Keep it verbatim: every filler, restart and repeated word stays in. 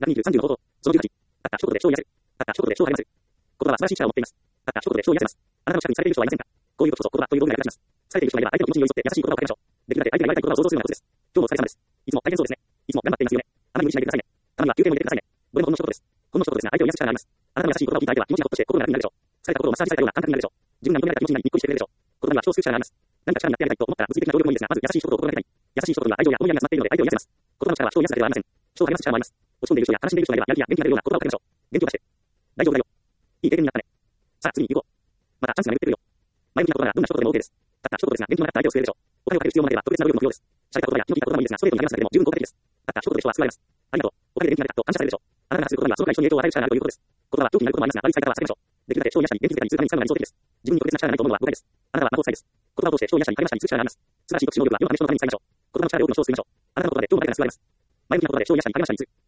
ひゃくにじゅう、さんじゅうの方法。そのじゅうはち。たった一言で勝利ある。たった一言で勝利あります。言葉は素晴らしい力を持っています。たった一言で勝利あります。あなたの近くにされている人はいませんか？こういうことこそ言葉という道具が役立ちます。されている人がいれば相手の気持ちに寄り添って優しい言葉をかけましょう。できるだけ相手が言われたい言葉を想像するようなことです。今日もお疲れ様です。いつも大変そうですね。いつも頑張っていますよね。あまり無理しないでくださいね。たまには休憩も入れてくださいね。これもほんの一言です。ほんの一言ですが相手を癒す力があります。あなたの優しい言葉を聞いた相手は気持ちがほっとして心が楽になるでしょう。疲れた心をマッサージされたような感覚になるでしょう。自分が認められた気持ちになりにっこりしてくれるでしょう。言葉には人を救う力があります。何か力になってあげたいと思ったら物理的な協力もいいですが、まず優しい一言を心がけたい。優しい一言には愛情や思いやりが詰まっているので相手を癒せます。言葉の力は人を癒すだけではありません。人を励ます力もあります。落ち込んでいる人や悲しんでいる人がいればやる気や元気になるような言葉をかけましょう。元気を出して。大丈夫だよ。いい経験になったね。さあ次に行こう。またチャンスが巡ってくるよ。前向きな言葉ならどんな一言でも OK です。たった一言ですが元気のなった相手を救えるでしょう。お金をかける必要もなければ特別な努力も不要です。洒落た言葉や気の利いた言葉もいいですがストレートに励ますだけでも十分効果的です。たった一言で人は救われます。ありがとう。おかげで元気になれたと感謝されるでしょう。あなたがすることにはその他人に影響を与える力があるということです。言葉は狂気になることもありますが悪い使い方は避けましょう。できるだけ人を癒したり元気づけたりするために使うのが理想的です。自分に特別な力がないと思うのは誤解です。あなたは魔法使いです。言葉を通して人を癒したり励ましたりする力があります。素晴らしい特殊能力は世のため人のために使いましょう。言葉の力で多くの人を救いましょう。あなたの言葉で多くの人を誰かが救われます。前向きな言葉で人を癒したり励ましたりする。